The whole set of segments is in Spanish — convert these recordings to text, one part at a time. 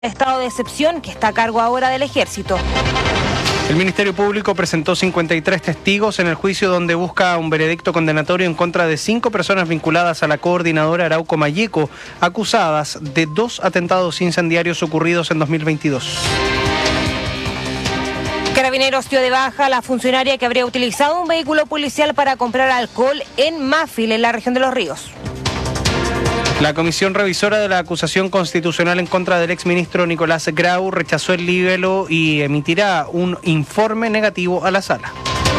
Estado de excepción que está a cargo ahora del Ejército. El Ministerio Público presentó 53 testigos en el juicio donde busca un veredicto condenatorio en contra de 5 personas vinculadas a la coordinadora Arauco Malleco, acusadas de 2 atentados incendiarios ocurridos en 2022. Carabineros dio de baja a la funcionaria que habría utilizado un vehículo policial para comprar alcohol en Mafil, en la región de Los Ríos. La comisión revisora de la acusación constitucional en contra del exministro Nicolás Grau rechazó el libelo y emitirá un informe negativo a la sala.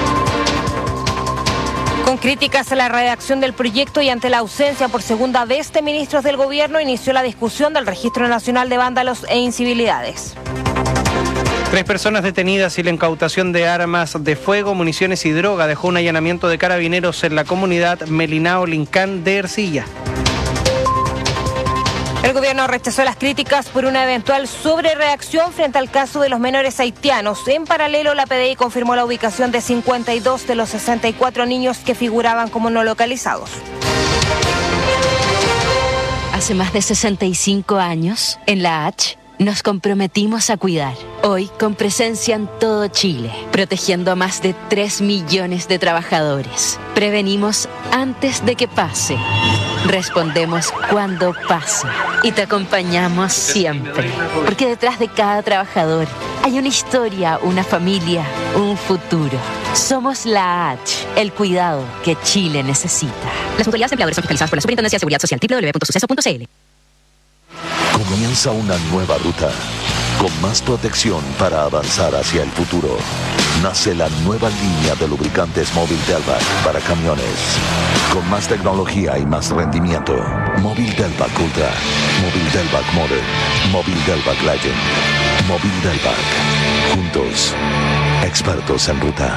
Con críticas a la redacción del proyecto y ante la ausencia por segunda vez de ministros del gobierno, inició la discusión del Registro Nacional de Vándalos e Incivilidades. 3 personas detenidas y la incautación de armas de fuego, municiones y droga dejó un allanamiento de carabineros en la comunidad Melinao Lincán de Ercilla. El gobierno rechazó las críticas por una eventual sobrereacción frente al caso de los menores haitianos. En paralelo, la PDI confirmó la ubicación de 52 de los 64 niños que figuraban como no localizados. Hace más de 65 años, en la H, nos comprometimos a cuidar. Hoy, con presencia en todo Chile, protegiendo a más de 3 millones de trabajadores. Prevenimos antes de que pase. Respondemos cuando pasa. Y te acompañamos siempre. Porque detrás de cada trabajador hay una historia, una familia, un futuro. Somos la H, el cuidado que Chile necesita. Las autoridades empleadoras son fiscalizadas por la Superintendencia de Seguridad Social, www.suceso.cl. Comienza una nueva ruta, con más protección para avanzar hacia el futuro. Nace la nueva línea de lubricantes Móvil Delvac para camiones, con más tecnología y más rendimiento. Móvil Delvac Ultra, Móvil Delvac Modern, Móvil Delvac Legend, Móvil Delvac. Juntos, expertos en ruta.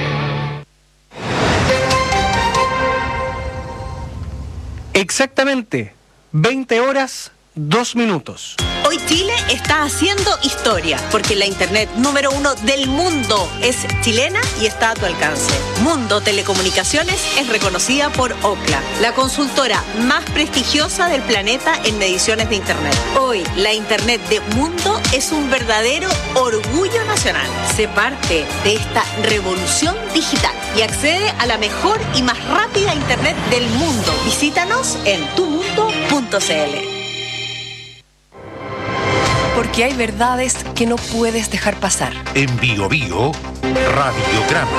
Exactamente 20 horas 2 minutos. Hoy Chile está haciendo historia, porque la internet número 1 del mundo es chilena y está a tu alcance. Mundo Telecomunicaciones es reconocida por Ookla, la consultora más prestigiosa del planeta en mediciones de internet. Hoy, la internet de Mundo es un verdadero orgullo nacional. Sé parte de esta revolución digital y accede a la mejor y más rápida internet del mundo. Visítanos en tumundo.cl. Porque hay verdades que no puedes dejar pasar. En Bio Bio, Radiograma.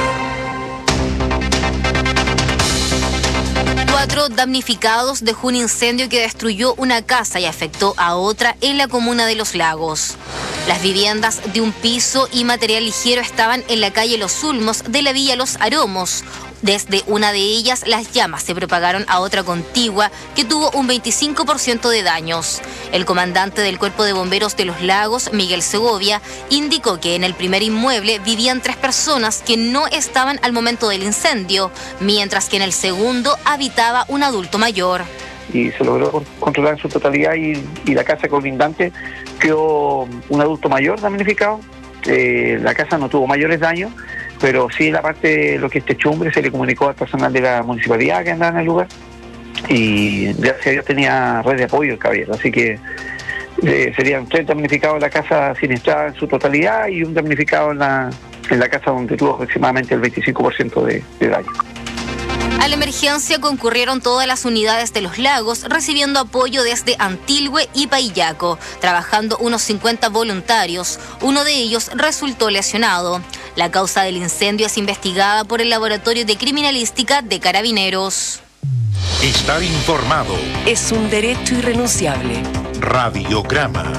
4 damnificados dejó un incendio que destruyó una casa y afectó a otra en la comuna de Los Lagos. Las viviendas de un piso y material ligero estaban en la calle Los Ulmos de la villa Los Aromos. Desde una de ellas, las llamas se propagaron a otra contigua que tuvo un 25% de daños. El comandante del Cuerpo de Bomberos de Los Lagos, Miguel Segovia, indicó que en el primer inmueble vivían 3 personas que no estaban al momento del incendio, mientras que en el segundo habitaba un adulto mayor. Y se logró controlar en su totalidad y la casa colindante quedó un adulto mayor damnificado. La casa no tuvo mayores daños, pero sí la parte de lo que es techumbre se le comunicó al personal de la municipalidad que andaba en el lugar y gracias a Dios tenía red de apoyo el caballero, así que serían 3 damnificados en la casa siniestrada en su totalidad y un damnificado en la casa donde tuvo aproximadamente el 25% de daño. A la emergencia concurrieron todas las unidades de Los Lagos, recibiendo apoyo desde Antilhue y Paillaco, trabajando unos 50 voluntarios. Uno de ellos resultó lesionado. La causa del incendio es investigada por el Laboratorio de Criminalística de Carabineros. Estar informado. Es un derecho irrenunciable. Radiograma.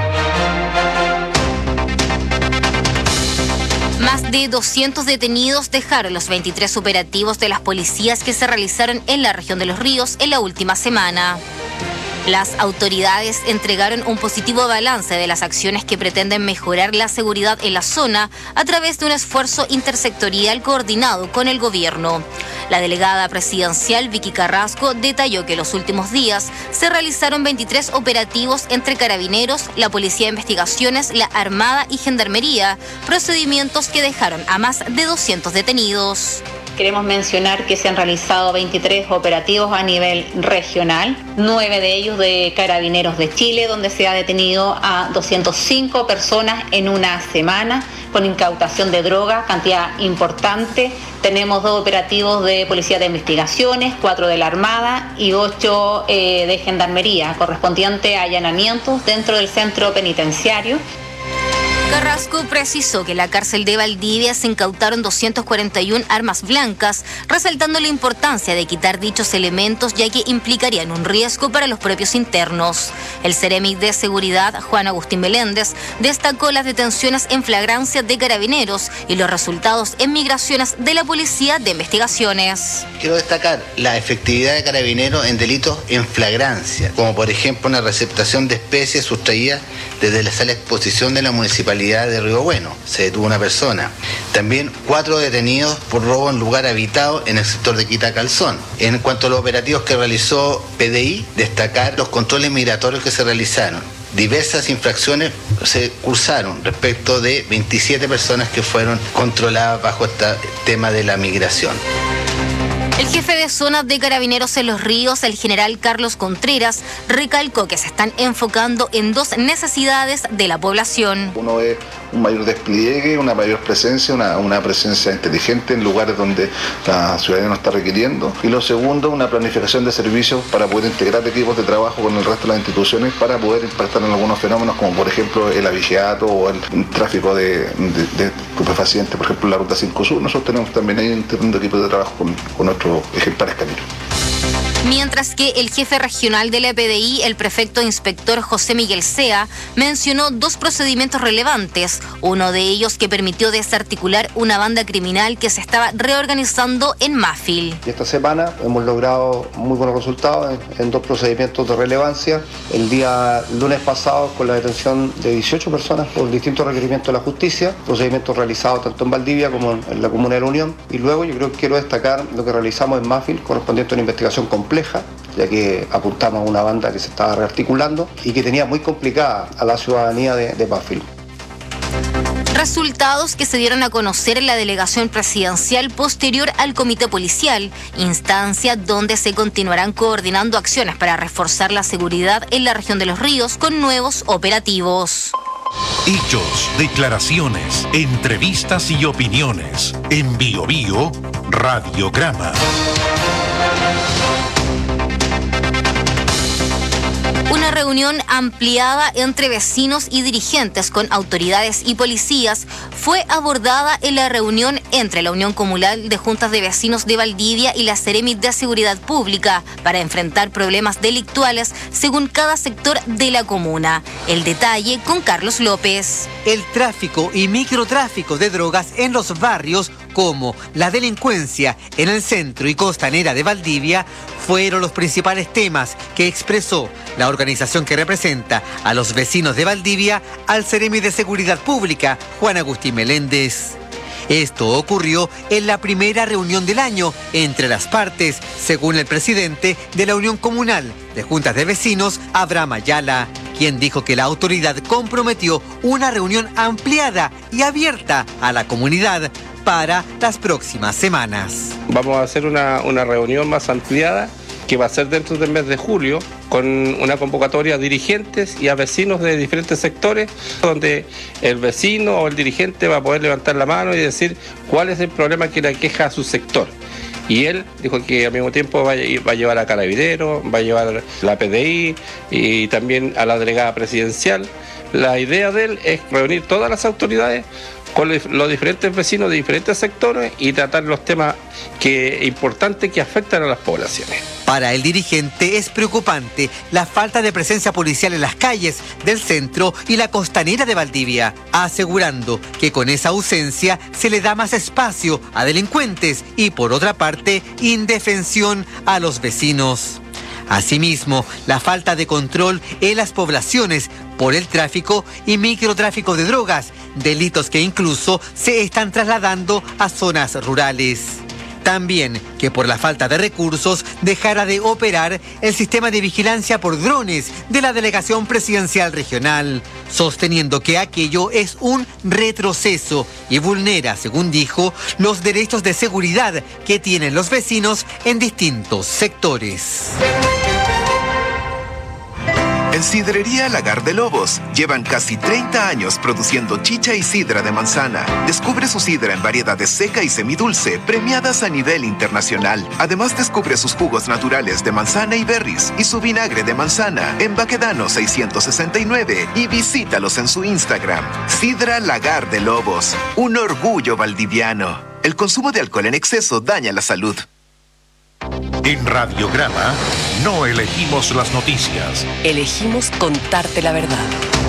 Más de 200 detenidos dejaron los 23 operativos de las policías que se realizaron en la región de Los Ríos en la última semana. Las autoridades entregaron un positivo balance de las acciones que pretenden mejorar la seguridad en la zona a través de un esfuerzo intersectorial coordinado con el gobierno. La delegada presidencial Vicky Carrasco detalló que en los últimos días se realizaron 23 operativos entre Carabineros, la Policía de Investigaciones, la Armada y Gendarmería, procedimientos que dejaron a más de 200 detenidos. Queremos mencionar que se han realizado 23 operativos a nivel regional, 9 de ellos de Carabineros de Chile, donde se ha detenido a 205 personas en una semana con incautación de droga, cantidad importante. Tenemos 2 operativos de Policía de Investigaciones, 4 de la Armada y 8 de Gendarmería, correspondiente a allanamientos dentro del centro penitenciario. Carrasco precisó que en la cárcel de Valdivia se incautaron 241 armas blancas, resaltando la importancia de quitar dichos elementos ya que implicarían un riesgo para los propios internos. El Ceremi de Seguridad, Juan Agustín Meléndez, destacó las detenciones en flagrancia de Carabineros y los resultados en migraciones de la Policía de Investigaciones. Quiero destacar la efectividad de Carabineros en delitos en flagrancia, como por ejemplo una receptación de especies sustraídas desde la sala de exposición de la Municipalidad de Río Bueno. Se detuvo una persona. También 4 detenidos por robo en lugar habitado en el sector de Quitacalzón. En cuanto a los operativos que realizó PDI, destacar los controles migratorios que se realizaron. Diversas infracciones se cursaron respecto de 27 personas que fueron controladas bajo este tema de la migración. El jefe de zona de Carabineros en Los Ríos, el general Carlos Contreras, recalcó que se están enfocando en 2 necesidades de la población. Uno ve un mayor despliegue, una mayor presencia, una presencia inteligente en lugares donde la ciudadanía no está requiriendo. Y lo segundo, una planificación de servicios para poder integrar equipos de trabajo con el resto de las instituciones para poder impactar en algunos fenómenos como por ejemplo el avigiato o el tráfico de estupefacientes, por ejemplo en la ruta 5 Sur. Nosotros tenemos también ahí un equipo de trabajo con nuestros ejemplares caninos. Mientras que el jefe regional de la PDI, el prefecto inspector José Miguel Sea, mencionó 2 procedimientos relevantes, uno de ellos que permitió desarticular una banda criminal que se estaba reorganizando en Mafil. Esta semana hemos logrado muy buenos resultados en 2 procedimientos de relevancia. El día lunes pasado con la detención de 18 personas por distintos requerimientos de la justicia, procedimientos realizados tanto en Valdivia como en la comuna de La Unión. Y luego yo creo que quiero destacar lo que realizamos en Mafil correspondiente a una investigación compleja, ya que apuntamos a una banda que se estaba rearticulando y que tenía muy complicada a la ciudadanía de Mafil. Resultados que se dieron a conocer en la delegación presidencial posterior al comité policial, instancia donde se continuarán coordinando acciones para reforzar la seguridad en la región de Los Ríos con nuevos operativos. Hechos, declaraciones, entrevistas y opiniones. En Bio Bio, Radiograma. Una reunión ampliada entre vecinos y dirigentes con autoridades y policías fue abordada en la reunión entre la Unión Comunal de Juntas de Vecinos de Valdivia y la Ceremi de Seguridad Pública para enfrentar problemas delictuales según cada sector de la comuna. El detalle con Carlos López. El tráfico y microtráfico de drogas en los barrios como la delincuencia en el centro y costanera de Valdivia fueron los principales temas que expresó la organización que representa a los vecinos de Valdivia al Ceremi de Seguridad Pública, Juan Agustín Meléndez. Esto ocurrió en la primera reunión del año entre las partes, según el presidente de la Unión Comunal de Juntas de Vecinos, Abraham Ayala, quien dijo que la autoridad comprometió una reunión ampliada y abierta a la comunidad para las próximas semanas. Vamos a hacer una reunión más ampliada que va a ser dentro del mes de julio, con una convocatoria a dirigentes y a vecinos de diferentes sectores, donde el vecino o el dirigente va a poder levantar la mano y decir cuál es el problema que le aqueja a su sector. Y él dijo que al mismo tiempo va a llevar a Carabineros, va a llevar la PDI y también a la delegada presidencial. La idea de él es reunir todas las autoridades con los diferentes vecinos de diferentes sectores y tratar los temas importantes que afectan a las poblaciones. Para el dirigente es preocupante la falta de presencia policial en las calles del centro y la costanera de Valdivia, asegurando que con esa ausencia se le da más espacio a delincuentes y por otra parte indefensión a los vecinos. Asimismo, la falta de control en las poblaciones por el tráfico y microtráfico de drogas, delitos que incluso se están trasladando a zonas rurales. También que por la falta de recursos dejara de operar el sistema de vigilancia por drones de la Delegación Presidencial Regional, sosteniendo que aquello es un retroceso y vulnera, según dijo, los derechos de seguridad que tienen los vecinos en distintos sectores. En Sidrería Lagar de Lobos llevan casi 30 años produciendo chicha y sidra de manzana. Descubre su sidra en variedades seca y semidulce, premiadas a nivel internacional. Además descubre sus jugos naturales de manzana y berries y su vinagre de manzana en Baquedano 669 y visítalos en su Instagram. Sidra Lagar de Lobos, un orgullo valdiviano. El consumo de alcohol en exceso daña la salud. En Radiograma no elegimos las noticias. Elegimos contarte la verdad.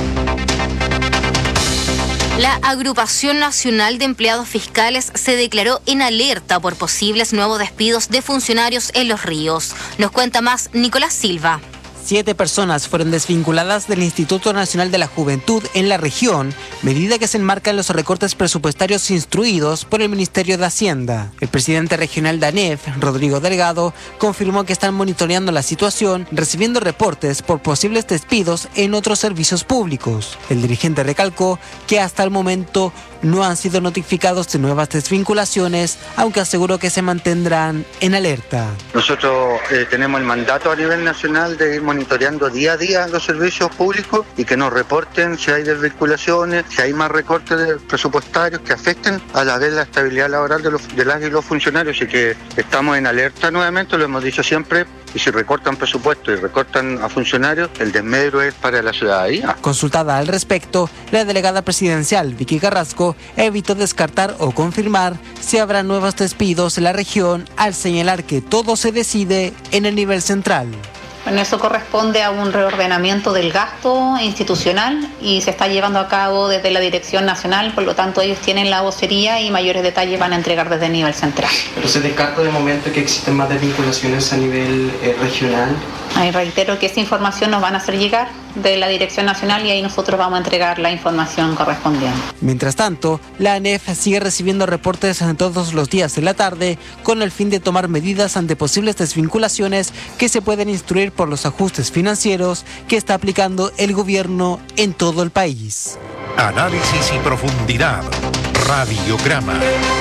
La Agrupación Nacional de Empleados Fiscales se declaró en alerta por posibles nuevos despidos de funcionarios en Los Ríos. Nos cuenta más Nicolás Silva. 7 personas fueron desvinculadas del Instituto Nacional de la Juventud en la región, medida que se enmarca en los recortes presupuestarios instruidos por el Ministerio de Hacienda. El presidente regional de ANEF, Rodrigo Delgado, confirmó que están monitoreando la situación, recibiendo reportes por posibles despidos en otros servicios públicos. El dirigente recalcó que hasta el momento no han sido notificados de nuevas desvinculaciones, aunque aseguró que se mantendrán en alerta. Nosotros tenemos el mandato a nivel nacional de ir monitoreando día a día los servicios públicos y que nos reporten si hay desvinculaciones, si hay más recortes presupuestarios que afecten a la vez la estabilidad laboral de las y los funcionarios, y que estamos en alerta nuevamente, lo hemos dicho siempre. Y si recortan presupuesto y recortan a funcionarios, el desmedro es para la ciudadanía. Consultada al respecto, la delegada presidencial, Vicky Carrasco, evitó descartar o confirmar si habrá nuevos despidos en la región, al señalar que todo se decide en el nivel central. Bueno, eso corresponde a un reordenamiento del gasto institucional y se está llevando a cabo desde la Dirección Nacional, por lo tanto ellos tienen la vocería y mayores detalles van a entregar desde el nivel central. ¿Pero se descarta de momento que existen más desvinculaciones a nivel regional? Ahí reitero que esa información nos van a hacer llegar de la Dirección Nacional y ahí nosotros vamos a entregar la información correspondiente. Mientras tanto, la ANEF sigue recibiendo reportes todos los días de la tarde con el fin de tomar medidas ante posibles desvinculaciones que se pueden instruir por los ajustes financieros que está aplicando el gobierno en todo el país. Análisis y profundidad. Radiograma.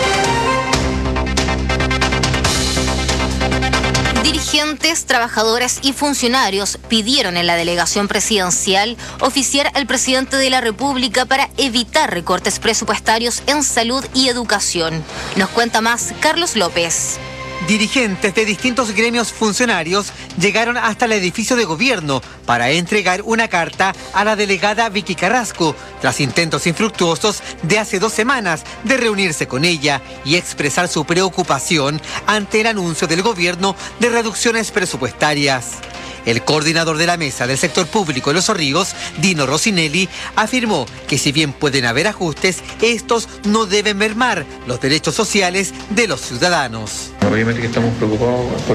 Dirigentes, trabajadores y funcionarios pidieron en la delegación presidencial oficiar al presidente de la República para evitar recortes presupuestarios en salud y educación. Nos cuenta más Carlos López. Dirigentes de distintos gremios funcionarios llegaron hasta el edificio de gobierno para entregar una carta a la delegada Vicky Carrasco, tras intentos infructuosos de hace 2 semanas de reunirse con ella y expresar su preocupación ante el anuncio del gobierno de reducciones presupuestarias. El coordinador de la mesa del sector público de Los Ríos, Dino Rossinelli, afirmó que si bien pueden haber ajustes, estos no deben mermar los derechos sociales de los ciudadanos. Obviamente que estamos preocupados por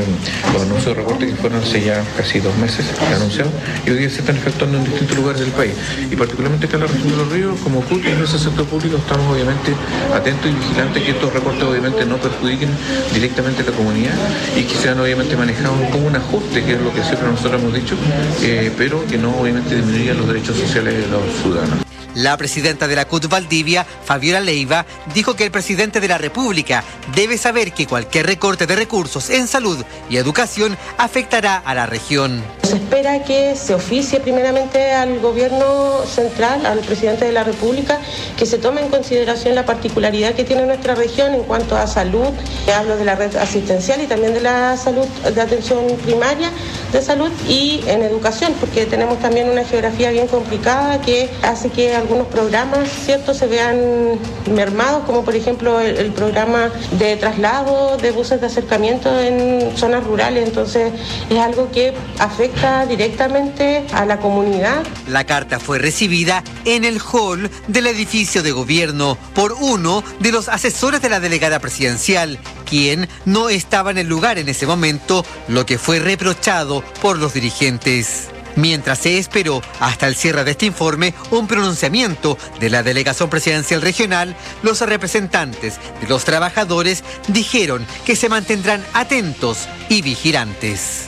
los anuncios de recortes que fueron hace ya casi 2 meses anunciados y hoy día se están efectuando en distintos lugares del país y particularmente acá en la región de Los Ríos. Como CUT y en ese sector público estamos obviamente atentos y vigilantes que estos recortes obviamente no perjudiquen directamente a la comunidad y que sean obviamente manejados como un ajuste, que es lo que siempre nosotros hemos dicho, pero que no obviamente disminuyan los derechos sociales de los ciudadanos. La presidenta de la CUT Valdivia, Fabiola Leiva, dijo que el presidente de la República debe saber que cualquier recorte de recursos en salud y educación afectará a la región. Se espera que se oficie primeramente al gobierno central, al presidente de la República, que se tome en consideración la particularidad que tiene nuestra región en cuanto a salud. Hablo de la red asistencial y también de la salud, de atención primaria de salud, y en educación, porque tenemos también una geografía bien complicada que hace que algunos programas, ¿cierto?, se vean mermados, como por ejemplo el programa de traslado de buses de acercamiento en zonas rurales. Entonces es algo que afecta directamente a la comunidad. La carta fue recibida en el hall del edificio de gobierno por uno de los asesores de la delegada presidencial, quien no estaba en el lugar en ese momento, lo que fue reprochado por los dirigentes. mientras se esperó hasta el cierre de este informe un pronunciamiento de la Delegación Presidencial Regional. Los representantes de los trabajadores dijeron que se mantendrán atentos y vigilantes.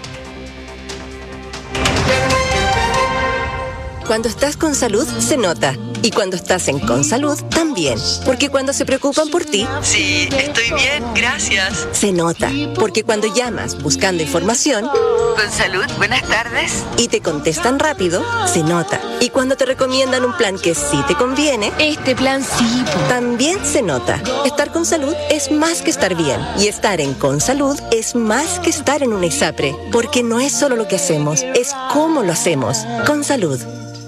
Cuando estás con salud, se nota. Y cuando estás en Consalud, también. Porque cuando se preocupan por ti... Sí, estoy bien, gracias. Se nota. Porque cuando llamas buscando información... Consalud, buenas tardes. Y te contestan rápido, se nota. Y cuando te recomiendan un plan que sí te conviene... Este plan sí. También se nota. Estar con salud es más que estar bien. Y estar en Consalud es más que estar en una ISAPRE. Porque no es solo lo que hacemos, es cómo lo hacemos. Consalud.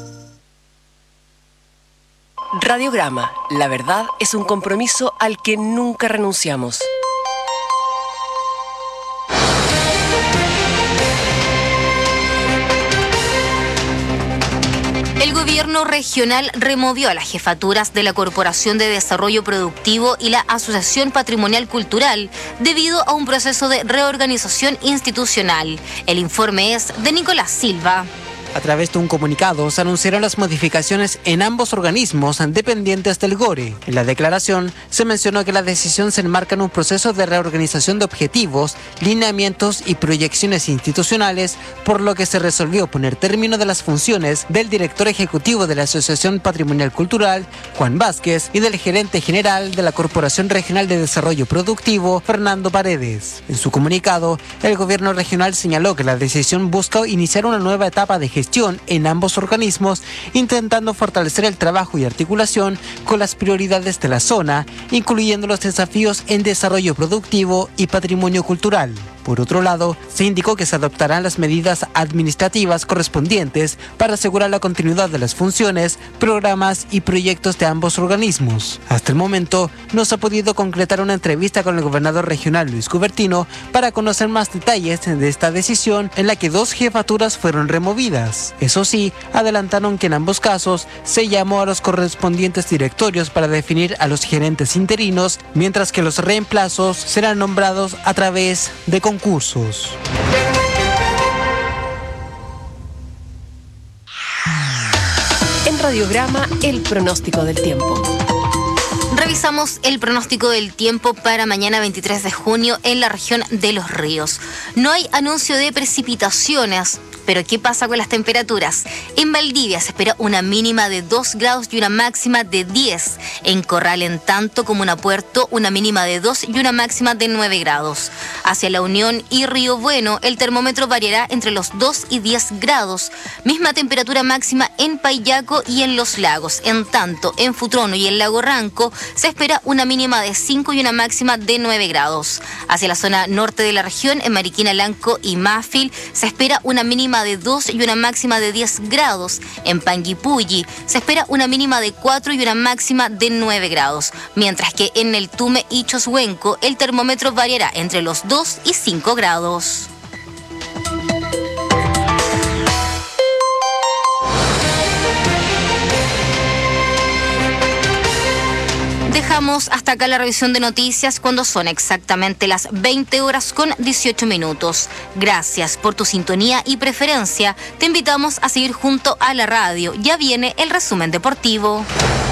Radiograma. La verdad es un compromiso al que nunca renunciamos. El gobierno regional removió a las jefaturas de la Corporación de Desarrollo Productivo y la Asociación Patrimonial Cultural debido a un proceso de reorganización institucional. El informe es de Nicolás Silva. A través de un comunicado se anunciaron las modificaciones en ambos organismos dependientes del GORE. En la declaración se mencionó que la decisión se enmarca en un proceso de reorganización de objetivos, lineamientos y proyecciones institucionales, por lo que se resolvió poner término de las funciones del director ejecutivo de la Asociación Patrimonial Cultural, Juan Vázquez, y del gerente general de la Corporación Regional de Desarrollo Productivo, Fernando Paredes. En su comunicado, el gobierno regional señaló que la decisión busca iniciar una nueva etapa de gestión en ambos organismos, intentando fortalecer el trabajo y articulación con las prioridades de la zona, incluyendo los desafíos en desarrollo productivo y patrimonio cultural. Por otro lado, se indicó que se adoptarán las medidas administrativas correspondientes para asegurar la continuidad de las funciones, programas y proyectos de ambos organismos. Hasta el momento, no se ha podido concretar una entrevista con el gobernador regional Luis Cubertino para conocer más detalles de esta decisión en la que 2 jefaturas fueron removidas. Eso sí, adelantaron que en ambos casos se llamó a los correspondientes directorios para definir a los gerentes interinos, mientras que los reemplazos serán nombrados a través de concursos. En Radiograma, el pronóstico del tiempo. Revisamos el pronóstico del tiempo para mañana 23 de junio en la región de Los Ríos. No hay anuncio de precipitaciones. Pero ¿qué pasa con las temperaturas? En Valdivia se espera una mínima de 2 grados y una máxima de 10. En Corral, en tanto como en Puerto, una mínima de 2 y una máxima de 9 grados. Hacia La Unión y Río Bueno, el termómetro variará entre los 2 y 10 grados. Misma temperatura máxima en Payaco y en Los Lagos. En tanto, en Futrono y en Lago Ranco se espera una mínima de 5 y una máxima de 9 grados. Hacia la zona norte de la región, en Mariquina, Lanco y Mafil, se espera una mínima de 2 y una máxima de 10 grados. En Panguipulli se espera una mínima de 4 y una máxima de 9 grados. Mientras que en el Tume y Choshuenco el termómetro variará entre los 2 y 5 grados. Dejamos hasta acá la revisión de noticias cuando son exactamente las 20 horas con 18 minutos. Gracias por tu sintonía y preferencia. Te invitamos a seguir junto a la radio. Ya viene el resumen deportivo.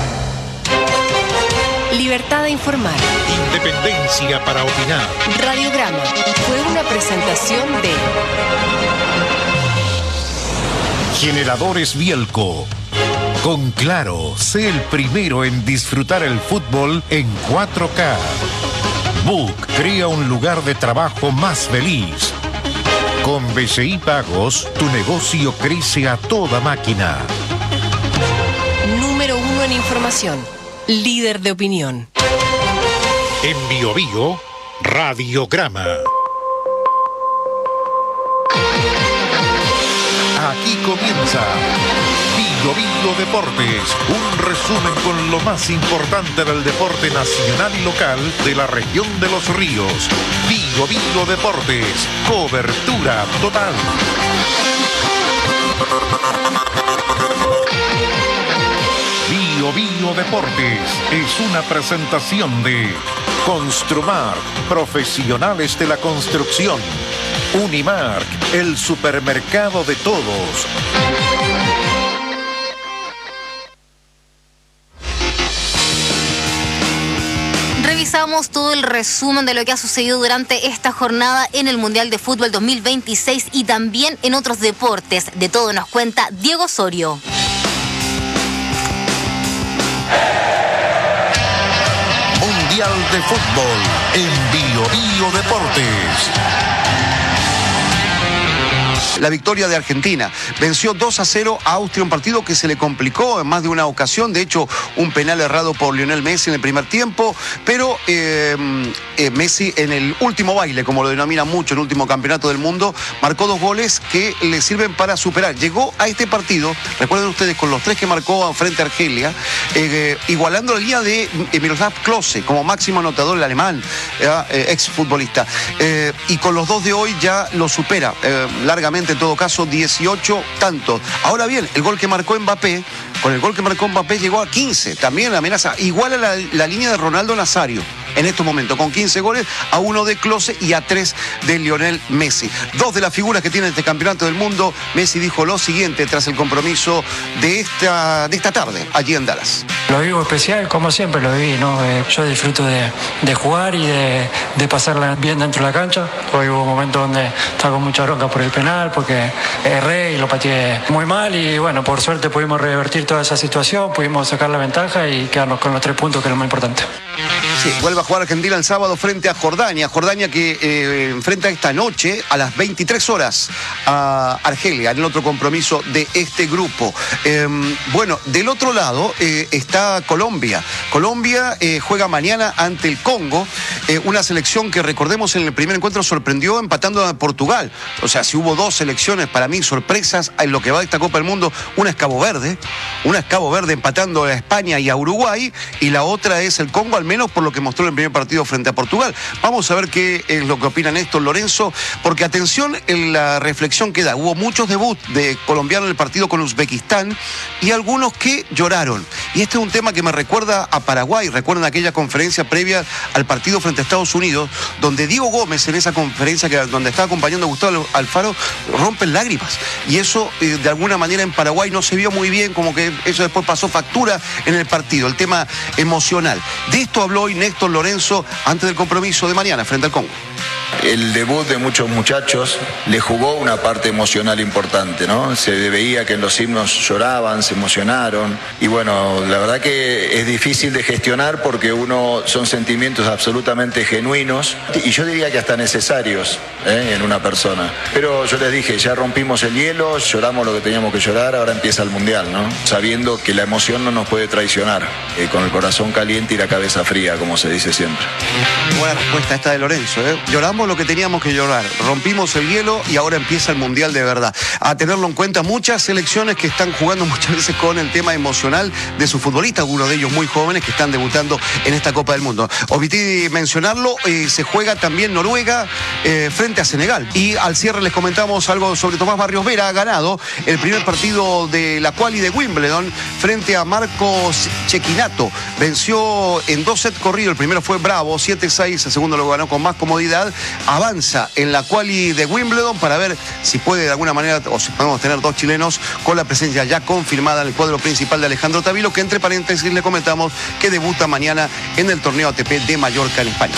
Libertad de informar. Independencia para opinar. Radiograma fue una presentación de Generadores Bielco. Con Claro, sé el primero en disfrutar el fútbol en 4K. Book crea un lugar de trabajo más feliz. Con BCI Pagos, tu negocio crece a toda máquina. Número 1 en información. Líder de opinión. En Bio Bio, Radiograma. Aquí comienza Bio Bio Deportes, un resumen con lo más importante del deporte nacional y local de la región de Los Ríos. Bio Bio Deportes, cobertura total. Bio Bio Deportes es una presentación de Construmar, profesionales de la construcción. Unimark, el supermercado de todos. Revisamos todo el resumen de lo que ha sucedido durante esta jornada en el Mundial de Fútbol 2026 y también en otros deportes. De todo nos cuenta Diego Osorio. Mundial de Fútbol en Bio Deportes. La victoria de Argentina. Venció 2-0 a Austria, un partido que se le complicó en más de una ocasión. De hecho, un penal errado por Lionel Messi en el primer tiempo, pero Messi en el último baile, como lo denomina mucho, el último campeonato del mundo, marcó 2 goles que le sirven para superar. Llegó a este partido, recuerden ustedes, con los 3 que marcó frente a Argelia, igualando la línea de Miroslav Klose como máximo anotador, el alemán, exfutbolista. Y con los 2 de hoy ya lo supera largamente, en todo caso, 18 tantos. Ahora bien, el gol que marcó Mbappé, con el gol que marcó Mbappé llegó a 15, también la amenaza, igual a la línea de Ronaldo Nazario en estos momentos, con 15 goles, a 1 de Klose y a 3 de Lionel Messi. 2 de las figuras que tiene este campeonato del mundo. Messi dijo lo siguiente tras el compromiso de esta tarde allí en Dallas. Lo vivo especial, como siempre lo viví, ¿no? Yo disfruto de jugar y de pasarla bien dentro de la cancha. Hoy hubo momentos donde estaba con mucha bronca por el penal, porque erré y lo pateé muy mal, y bueno, por suerte pudimos revertir toda esa situación, pudimos sacar la ventaja y quedarnos con los 3 puntos, que es lo más importante. Sí, vuelve a jugar Argentina el sábado frente a Jordania. Jordania que enfrenta esta noche a las 23 horas a Argelia, en el otro compromiso de este grupo. Bueno, del otro lado está Colombia. Colombia juega mañana ante el Congo, una selección que, recordemos, en el primer encuentro sorprendió empatando a Portugal. O sea, si hubo 2 selecciones para mí sorpresas en lo que va de esta Copa del Mundo, una es Cabo Verde empatando a España y a Uruguay, y la otra es el Congo, al menos por lo que mostró en el primer partido frente a Portugal. Vamos a ver qué es lo que opina Néstor Lorenzo, porque atención en la reflexión que da. Hubo muchos debuts de colombianos en el partido con Uzbekistán y algunos que lloraron. Y este es un tema que me recuerda a Paraguay. Recuerdan aquella conferencia previa al partido frente a Estados Unidos, donde Diego Gómez, en esa conferencia donde estaba acompañando a Gustavo Alfaro, rompe lágrimas. Y eso, de alguna manera, en Paraguay no se vio muy bien, como que eso después pasó factura en el partido, el tema emocional. De esto habló hoy Néstor Lorenzo antes del compromiso de mañana frente al Congo. El debut de muchos muchachos le jugó una parte emocional importante, ¿no? Se veía que en los himnos lloraban, se emocionaron, y bueno, la verdad que es difícil de gestionar porque son sentimientos absolutamente genuinos y yo diría que hasta necesarios en una persona. Pero yo les dije, ya rompimos el hielo, lloramos lo que teníamos que llorar, ahora empieza el Mundial, ¿no? Sabiendo que la emoción no nos puede traicionar, con el corazón caliente y la cabeza fría, como se dice siempre. Buena respuesta esta de Lorenzo, ¿eh? Lloramos lo que teníamos que llorar, rompimos el hielo y ahora empieza el Mundial de verdad. A tenerlo en cuenta, muchas selecciones que están jugando muchas veces con el tema emocional de sus futbolistas, algunos de ellos muy jóvenes que están debutando en esta Copa del Mundo. Omití mencionarlo, se juega también Noruega frente a Senegal. Y al cierre les comentamos algo sobre Tomás Barrios Vera. Ha ganado el primer partido de la quali de Wimbledon frente a Marcos Cecchinato. Venció en 2 sets corridos, el primero fue bravo, 7-6, el segundo lo ganó con más comodidad. Avanza en la quali de Wimbledon para ver si puede de alguna manera, o si podemos tener 2 chilenos con la presencia ya confirmada en el cuadro principal de Alejandro Tavilo, que entre paréntesis le comentamos que debuta mañana en el torneo ATP de Mallorca en España.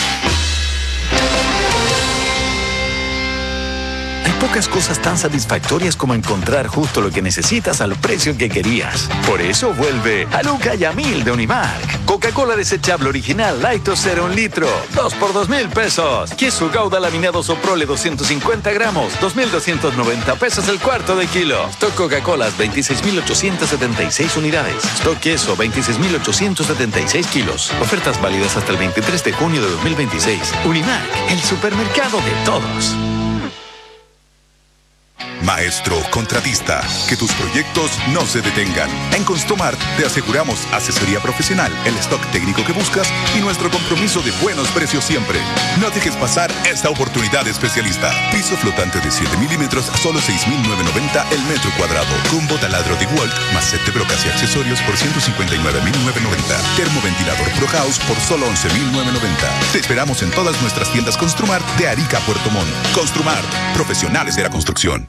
Pocas cosas tan satisfactorias como encontrar justo lo que necesitas al precio que querías. Por eso vuelve a Luca y a 1000 de Unimark. Coca-Cola desechable original Light o 0 1 litro, 2 por 2,000 pesos. Queso Gouda laminado Soprole 250 gramos, 2,290 pesos el cuarto de kilo. Stock Coca-Colas 26,876 unidades. Stock queso 26,876 kilos. Ofertas válidas hasta el 23 de junio de 2026. Unimark, el supermercado de todos. Maestro contratista, que tus proyectos no se detengan. En Construmart te aseguramos asesoría profesional, el stock técnico que buscas y nuestro compromiso de buenos precios siempre. No dejes pasar esta oportunidad especialista. Piso flotante de 7 milímetros, solo 6.990 el metro cuadrado. Combo taladro de Walt, más set de brocas y accesorios por 159.990. Termoventilador Pro House por solo 11.990. Te esperamos en todas nuestras tiendas Construmart de Arica a Puerto Montt. Construmart, profesionales de la construcción.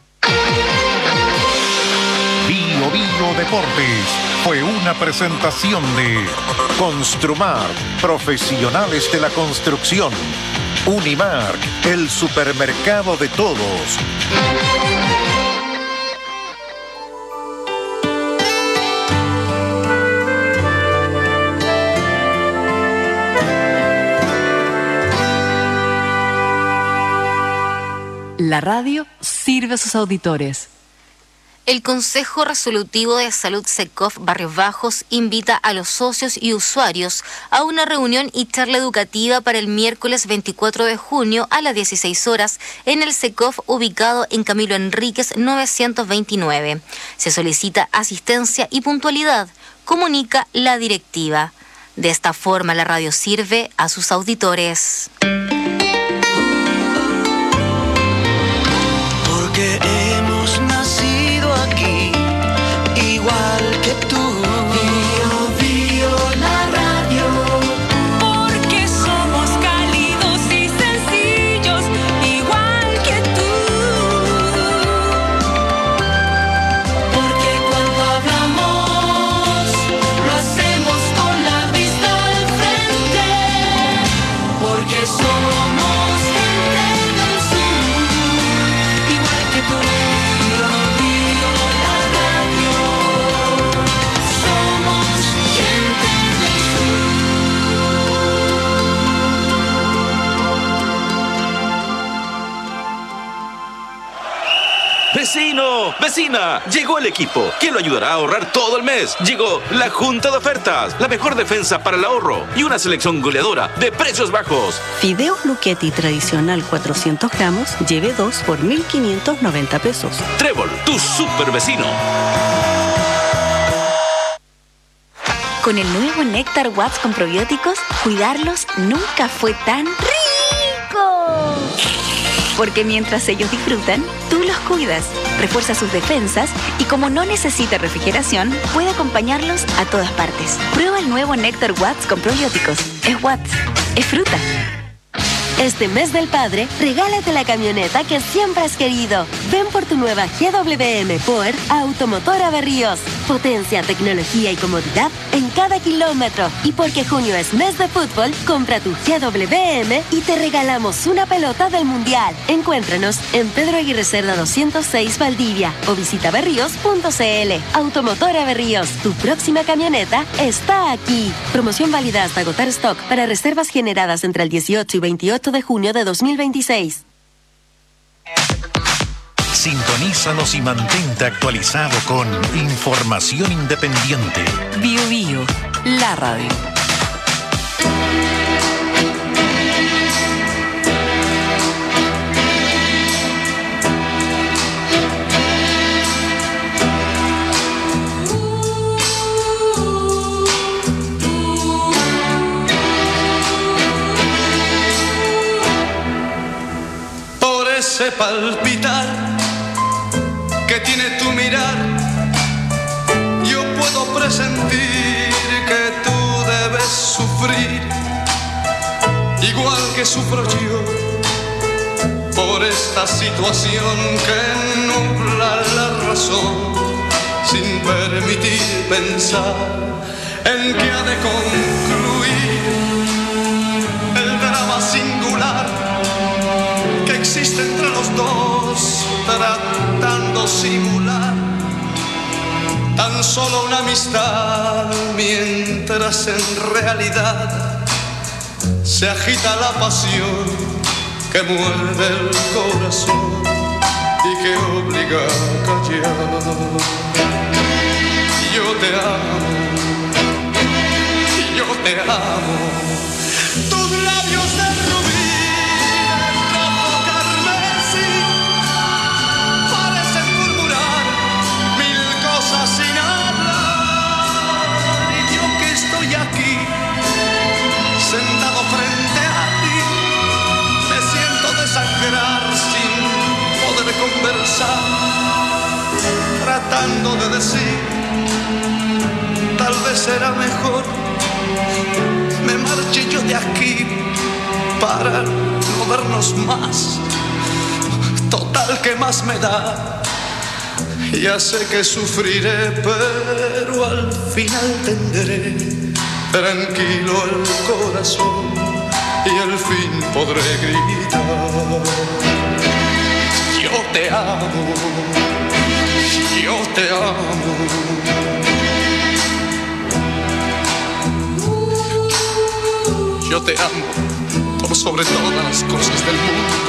Bio Bio Deportes fue una presentación de Construmart, profesionales de la construcción. Unimark, el supermercado de todos. La radio sirve a sus auditores. El Consejo Resolutivo de Salud SECOF Barrios Bajos invita a los socios y usuarios a una reunión y charla educativa para el miércoles 24 de junio a las 16 horas en el SECOF ubicado en Camilo Enríquez 929. Se solicita asistencia y puntualidad, comunica la directiva. De esta forma la radio sirve a sus auditores. Porque hemos nacido aquí, igual que tú. Bio, bio, la radio. Porque somos cálidos y sencillos, igual que tú. Porque cuando hablamos, lo hacemos con la vista al frente. Porque somos gente del sur, igual que tú. Bio, bio, la radio. Somos gente del ¡Vecino! ¡Vecina! Llegó el equipo que lo ayudará a ahorrar todo el mes. Llegó la Junta de Ofertas, la mejor defensa para el ahorro y una selección goleadora de precios bajos. Fideo Luchetti tradicional 400 gramos, lleve 2 por 1.590 pesos. Trébol, tu super vecino. Con el nuevo Néctar Watts con probióticos, cuidarlos nunca fue tan rico. Porque mientras ellos disfrutan, tú los cuidas, refuerza sus defensas y como no necesita refrigeración, puede acompañarlos a todas partes. Prueba el nuevo Néctar Watts con probióticos. Es Watts, es fruta. Este mes del padre, regálate la camioneta que siempre has querido. Ven por tu nueva GWM Power a Automotora Berríos. Potencia, tecnología y comodidad en cada kilómetro. Y porque junio es mes de fútbol, compra tu GWM y te regalamos una pelota del Mundial. Encuéntranos en Pedro Aguirre Cerda 206 Valdivia o visita berríos.cl. Automotora Berríos, tu próxima camioneta está aquí. Promoción válida hasta agotar stock para reservas generadas entre el 18 y 28 de junio de 2026. Sintonízanos y mantente actualizado con información independiente. Bio Bio, la radio. Por ese palpitar que tiene tu mirar, yo puedo presentir que tú debes sufrir, igual que sufro yo, por esta situación que nubla la razón, sin permitir pensar en que ha de concluir el drama singular que existe entre los dos, tratando simular tan solo una amistad, mientras en realidad se agita la pasión que muerde el corazón y que obliga a callar. Yo te amo, yo te amo, tus labios de rubí, de rojo carmesí, parecen conversar, tratando de decir, tal vez será mejor me marche yo de aquí para no vernos más. Total, ¿qué más me da? Ya sé que sufriré, pero al final tendré tranquilo el corazón y al fin podré gritar: yo te amo, yo te amo. Yo te amo por sobre todas las cosas del mundo.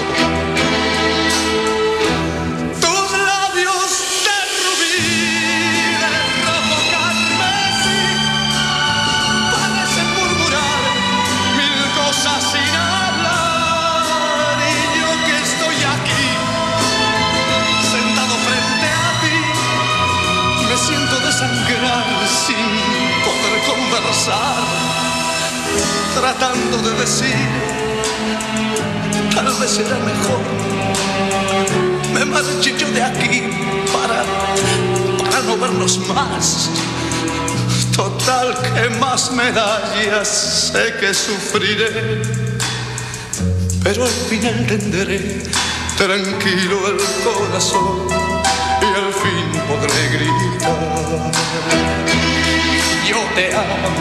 Tus labios de rubí, de rojo carmesí, parecen murmurar mil cosas sin hablar. Y yo que estoy aquí, sentado frente a ti, me siento desangrar sin poder conversar, tratando de decir, tal vez será mejor me marche yo de aquí para no vernos más. Total, ¿qué más me da? Ya sé que sufriré, pero al final entenderé tranquilo el corazón y al fin podré gritar: yo te amo,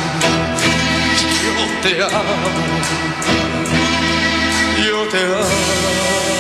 yo te amo, yo te amo.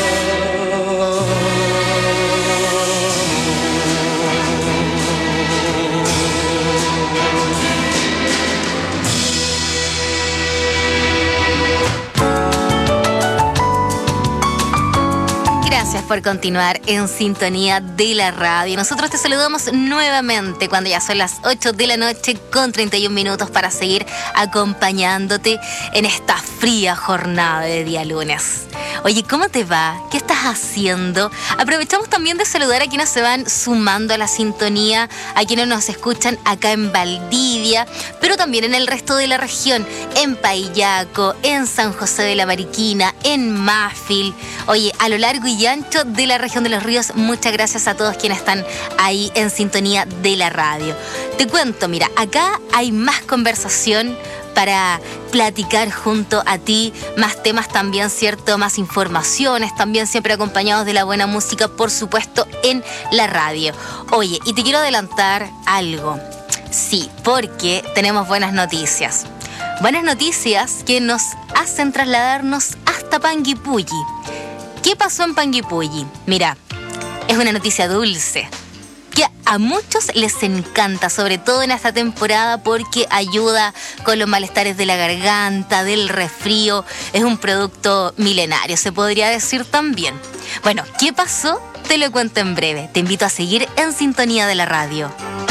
Gracias por continuar en sintonía de la radio. Nosotros te saludamos nuevamente cuando ya son las 8 de la noche con 31 minutos para seguir acompañándote en esta fría jornada de día lunes. Oye, ¿cómo te va? ¿Qué estás haciendo? Aprovechamos también de saludar a quienes se van sumando a la sintonía, a quienes nos escuchan acá en Valdivia, pero también en el resto de la región, en Payaco, en San José de la Mariquina, en Mafil. Oye, a lo largo y ancho de la región de los ríos, muchas gracias a todos quienes están ahí en sintonía de la radio. Te cuento, mira, acá hay más conversación para platicar junto a ti, más temas también, ¿cierto? Más informaciones, también siempre acompañados de la buena música, por supuesto, en la radio. Oye, y te quiero adelantar algo. Sí, porque tenemos buenas noticias. Buenas noticias que nos hacen trasladarnos hasta Panguipulli. ¿Qué pasó en Panguipulli? Mira, es una noticia dulce que a muchos les encanta, sobre todo en esta temporada, porque ayuda con los malestares de la garganta, del resfrío. Es un producto milenario, se podría decir también. Bueno, ¿qué pasó? Te lo cuento en breve. Te invito a seguir en sintonía de la radio.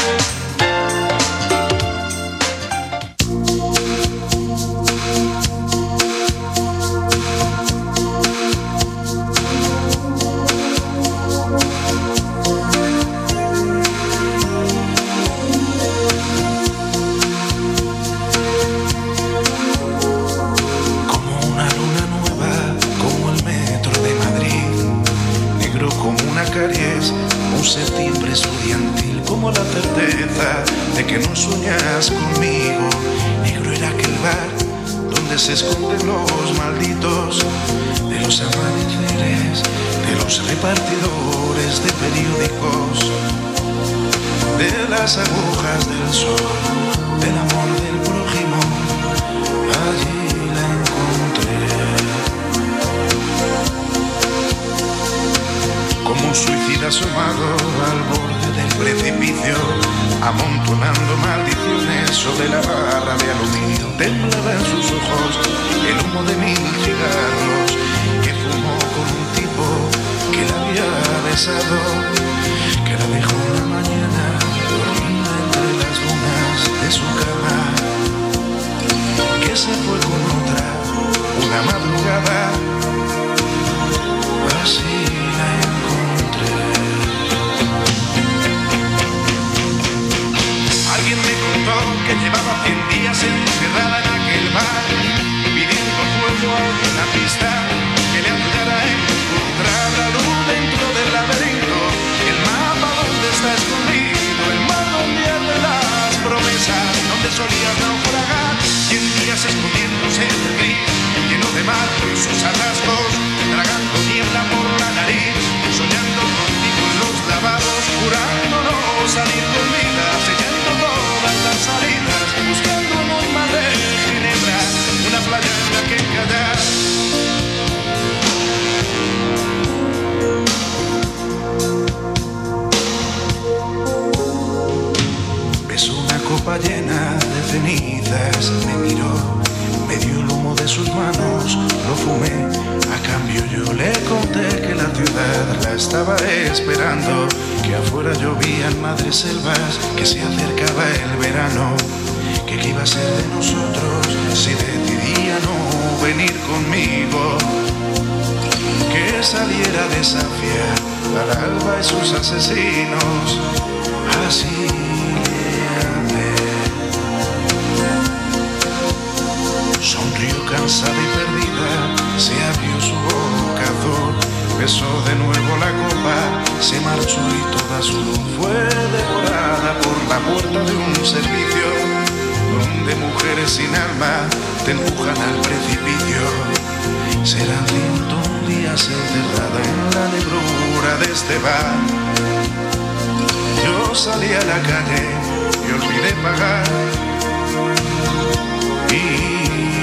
Un septiembre estudiantil, como la certeza de que no sueñas conmigo. Negro era aquel bar donde se esconden los malditos de los amaneceres, de los repartidores de periódicos, de las agujas del sol, del amor del prójimo. Allí la encontré. Como un suicida asomado al borde del precipicio, amontonando maldiciones sobre la barra de aluminio. Temblaba en sus ojos el humo de 1000 cigarros que fumó con un tipo que la había besado, que la dejó una mañana dormida entre las dunas de su cama, que se fue con otra una madrugada. Así la encontré. Alguien me contó que llevaba 100 días encerrada en aquel bar, pidiendo fuego a una pista que le ayudara a encontrar la luz dentro del laberinto. solía naufragar, y en días escondiéndose del gris, lleno de mar con sus atascos, tragando niebla por la nariz, soñando contigo en los lavados, jurando no salir con vida, sellando todas las salidas, buscando en un mar de ginebra una playa en la que callar. Besó una copa llena de cenizas, me miró, me dio el humo de sus manos, lo fumé, a cambio yo le conté que la ciudad la estaba esperando, que afuera llovían madres selvas, que se acercaba el verano, que qué iba a ser de nosotros si decidía no venir conmigo, que saliera a desafiar al alba y sus asesinos, así. Sonrió cansada y perdida, se abrió su boca azul, besó de nuevo la copa, se marchó y toda su luz fue devorada por la puerta de un servicio donde mujeres sin alma te empujan al precipicio. Será 101 días encerrada en la negrura de este bar. Yo salí a la calle y olvidé pagar y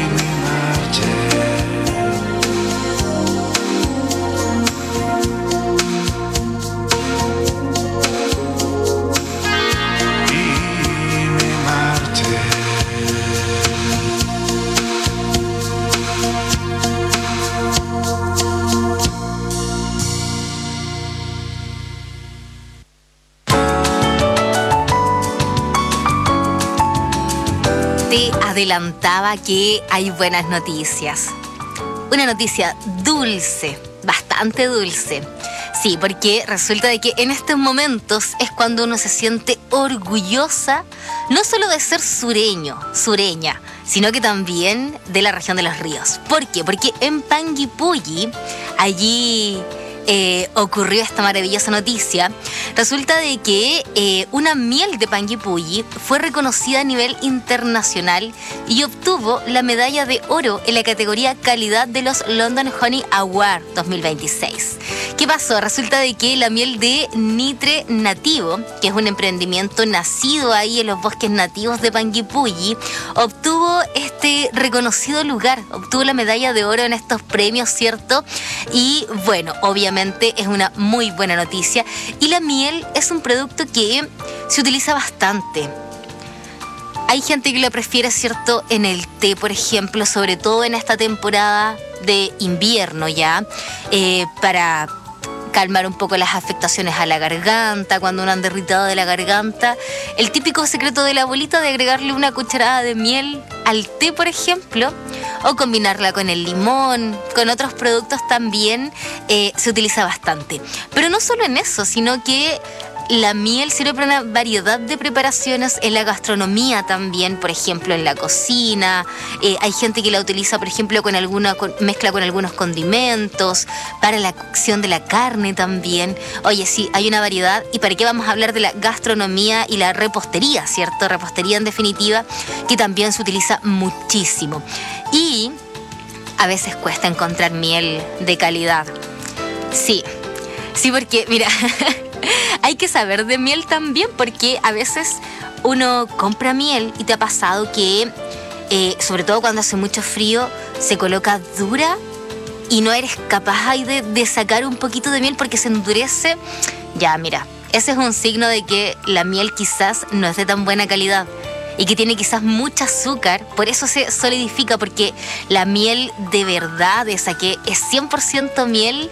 adelantaba que hay buenas noticias. Una noticia dulce, bastante dulce. Sí, porque resulta de que en estos momentos es cuando uno se siente orgullosa, no solo de ser sureña, sino que también de la región de los ríos. ¿Por qué? Porque en Panguipulli, allí ocurrió esta maravillosa noticia. Resulta de que una miel de Panguipulli fue reconocida a nivel internacional y obtuvo la medalla de oro en la categoría calidad de los London Honey Award 2026. ¿Qué pasó? Resulta de que la miel de Nitre Nativo, que es un emprendimiento nacido ahí en los bosques nativos de Panguipulli, obtuvo este reconocido lugar, obtuvo la medalla de oro en estos premios, ¿cierto? Y bueno, obviamente es una muy buena noticia. Y la miel es un producto que se utiliza bastante. Hay gente que lo prefiere, ¿cierto?, en el té, por ejemplo, sobre todo en esta temporada de invierno ya, para calmar un poco las afectaciones a la garganta, cuando uno anda irritado de la garganta. El típico secreto de la abuelita de agregarle una cucharada de miel al té, por ejemplo, o combinarla con el limón, con otros productos también se utiliza bastante. Pero no solo en eso, sino que la miel sirve para una variedad de preparaciones en la gastronomía también, por ejemplo, en la cocina. Hay gente que la utiliza, por ejemplo, mezcla con algunos condimentos, para la cocción de la carne también. Oye, sí, hay una variedad. ¿Y para qué vamos a hablar de la gastronomía y la repostería, cierto? Repostería en definitiva, que también se utiliza muchísimo. Y a veces cuesta encontrar miel de calidad. Sí, porque, mira... Hay que saber de miel también, porque a veces uno compra miel y te ha pasado que, sobre todo cuando hace mucho frío, se coloca dura y no eres capaz ahí de sacar un poquito de miel porque se endurece. Ya, mira, ese es un signo de que la miel quizás no es de tan buena calidad y que tiene quizás mucho azúcar, por eso se solidifica, porque la miel de verdad, esa que es 100% miel,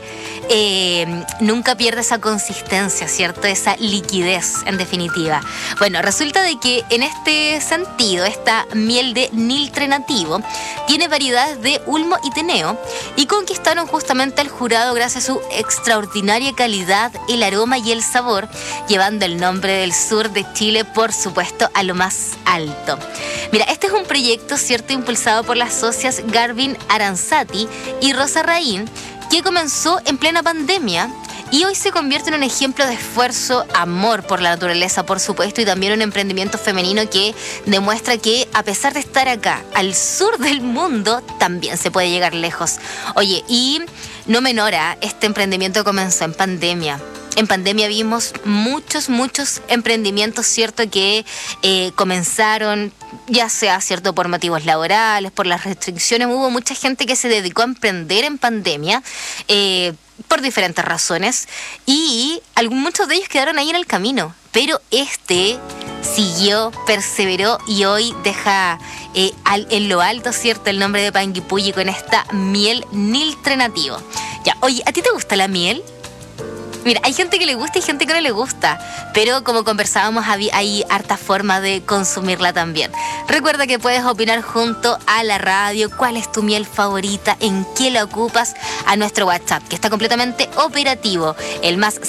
nunca pierde esa consistencia, ¿cierto? Esa liquidez, en definitiva. Bueno, resulta de que en este sentido, esta miel de Nitre Nativo tiene variedades de ulmo y teneo y conquistaron justamente al jurado gracias a su extraordinaria calidad, el aroma y el sabor, llevando el nombre del sur de Chile, por supuesto, a lo más alto. Mira, este es un proyecto, ¿cierto?, impulsado por las socias Garvin Aranzati y Rosa Raín, que comenzó en plena pandemia y hoy se convierte en un ejemplo de esfuerzo, amor por la naturaleza, por supuesto, y también un emprendimiento femenino que demuestra que a pesar de estar acá, al sur del mundo, también se puede llegar lejos. Oye, y no menora, este emprendimiento comenzó en pandemia. En pandemia vimos muchos emprendimientos, ¿cierto?, que comenzaron, ya sea, ¿cierto?, por motivos laborales, por las restricciones. Hubo mucha gente que se dedicó a emprender en pandemia por diferentes razones y muchos de ellos quedaron ahí en el camino. Pero este siguió, perseveró y hoy deja en lo alto, ¿cierto?, el nombre de Panguipulli con esta miel Niltre Nativo. Ya, oye, ¿a ti te gusta la miel? Mira, hay gente que le gusta y gente que no le gusta, pero como conversábamos, hay harta forma de consumirla también. Recuerda que puedes opinar junto a la radio cuál es tu miel favorita, en qué la ocupas, a nuestro WhatsApp, que está completamente operativo, el más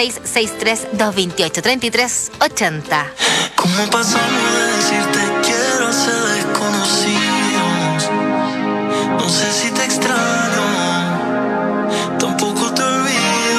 5663-228-3380. ¿Cómo pasamos de decirte quiero a ser desconocidos? No sé si te extraño, tampoco te olvido.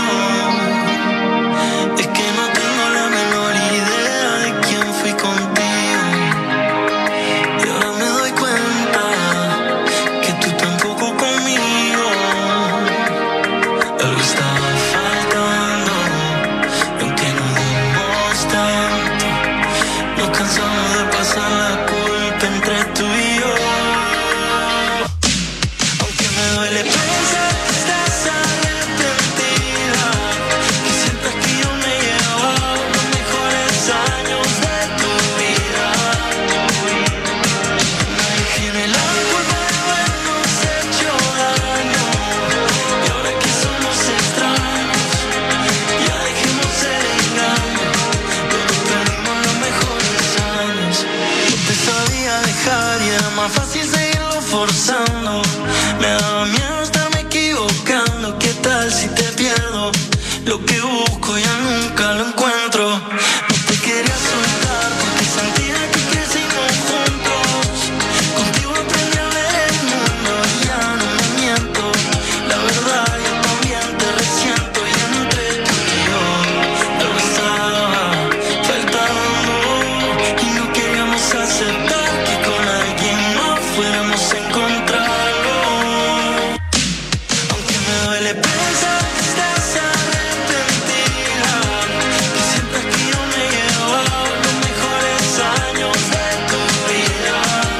Forzando, me daba miedo estarme equivocando. ¿Qué tal si te pierdo? Lo que busco ya nunca lo encuentro. No te quería soltar porque sentía que crecimos juntos. Contigo aprendí a ver el mundo y ya no me miento. La verdad yo también te resiento y entre tú y yo algo estaba faltando y no queríamos aceptar que con alguien más fuéramos a encontrarlo. Aunque me duele pensar que estás arrepentida, que sientas que yo me llevo los mejores años de tu vida.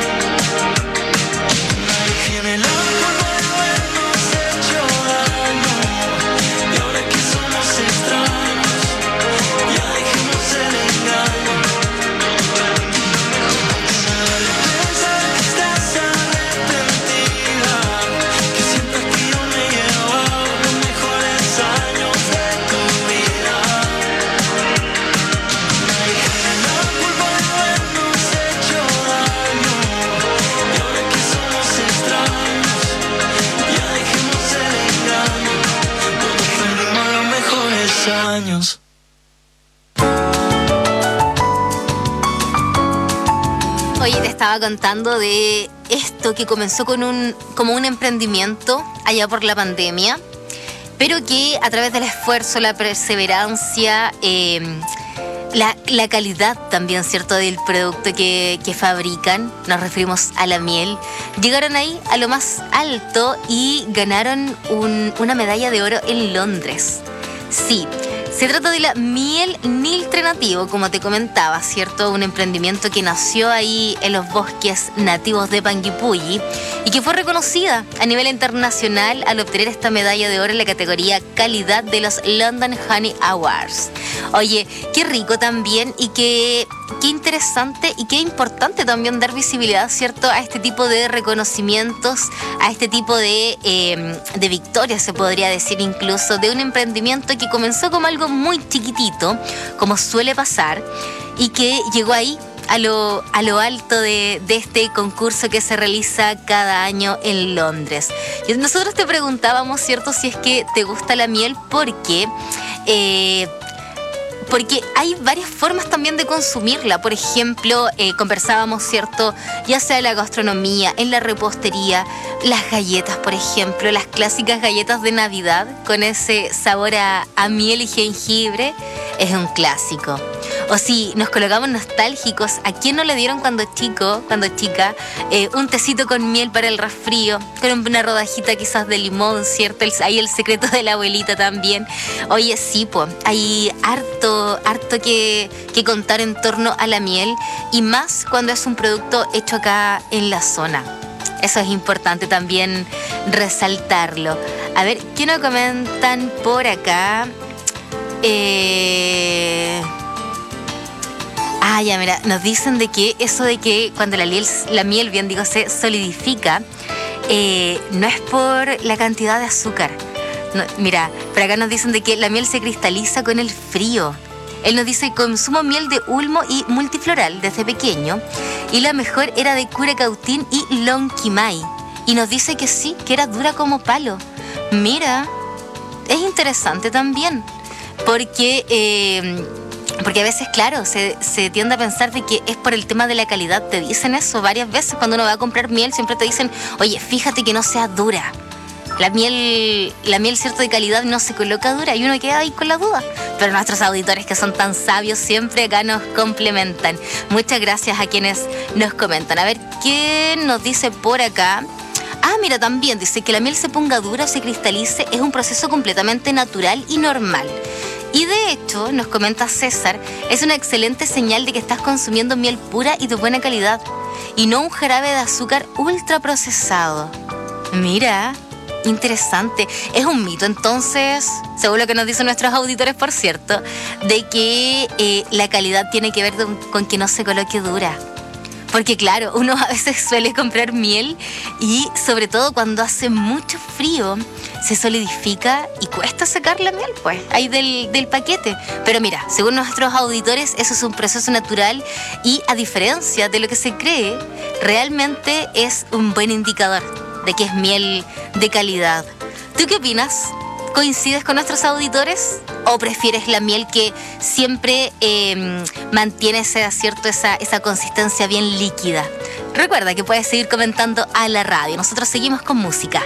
Nadie tiene la culpa de habernos hecho daño, y ahora que somos extraños ya dejemos el engaño. Aunque me duele pensar que estás arrepentida, que sientas que yo me llevo los mejores años de tu vida. Nadie tiene la culpa de habernos hecho daño, y ahora que somos extraños ya dejemos el engaño. Todos perdimos los mejores años. Oye, te estaba contando de esto que comenzó como un emprendimiento allá por la pandemia, pero que a través del esfuerzo, la perseverancia, la calidad también, ¿cierto?, del producto que fabrican, nos referimos a la miel, llegaron ahí a lo más alto y ganaron una medalla de oro en Londres. Sí, se trata de la miel Niltre Nativo, como te comentaba, ¿cierto? Un emprendimiento que nació ahí en los bosques nativos de Panguipulli y que fue reconocida a nivel internacional al obtener esta medalla de oro en la categoría calidad de los London Honey Awards. Oye, qué rico también y qué interesante y qué importante también dar visibilidad, ¿cierto?, a este tipo de reconocimientos, a este tipo de victorias, se podría decir incluso, de un emprendimiento que comenzó como algo muy chiquitito, como suele pasar, y que llegó ahí a lo alto de este concurso que se realiza cada año en Londres. Y nosotros te preguntábamos, ¿cierto?, si es que te gusta la miel, porque porque hay varias formas también de consumirla. Por ejemplo, conversábamos, ¿cierto? Ya sea en la gastronomía, en la repostería, las galletas, por ejemplo, las clásicas galletas de Navidad con ese sabor a miel y jengibre, es un clásico. O si nos colocamos nostálgicos, ¿a quién no le dieron cuando chica, un tecito con miel para el resfrío, con una rodajita quizás de limón, ¿cierto? Ahí el secreto de la abuelita también. Oye, sí, hay harto que contar en torno a la miel, y más cuando es un producto hecho acá en la zona. Eso es importante también resaltarlo. A ver, ¿qué nos comentan por acá? Ya, mira, nos dicen de que eso de que cuando la miel se solidifica, no es por la cantidad de azúcar. No, mira, por acá nos dicen de que la miel se cristaliza con el frío. Él nos dice: consumo miel de ulmo y multifloral desde pequeño, y la mejor era de curacautín y lonquimay. Y nos dice que sí, que era dura como palo. Mira, es interesante también, porque a veces, claro, se tiende a pensar de que es por el tema de la calidad. Te dicen eso varias veces cuando uno va a comprar miel, siempre te dicen: oye, fíjate que no sea dura. La miel, cierto, de calidad no se coloca dura, y uno queda ahí con la duda. Pero nuestros auditores, que son tan sabios, siempre acá nos complementan. Muchas gracias a quienes nos comentan. A ver, ¿qué nos dice por acá? Mira, también dice que la miel se ponga dura o se cristalice es un proceso completamente natural y normal. Y de hecho, nos comenta César, es una excelente señal de que estás consumiendo miel pura y de buena calidad, y no un jarabe de azúcar ultraprocesado. Mira, interesante. Es un mito, entonces, según lo que nos dicen nuestros auditores, por cierto, de que la calidad tiene que ver con que no se coloque dura. Porque claro, uno a veces suele comprar miel y sobre todo cuando hace mucho frío se solidifica y cuesta sacar la miel, pues, ahí del paquete. Pero mira, según nuestros auditores, eso es un proceso natural y, a diferencia de lo que se cree, realmente es un buen indicador de que es miel de calidad. ¿Tú qué opinas? ¿Coincides con nuestros auditores? ¿O prefieres la miel que siempre mantiene esa consistencia bien líquida? Recuerda que puedes seguir comentando a la radio. Nosotros seguimos con música.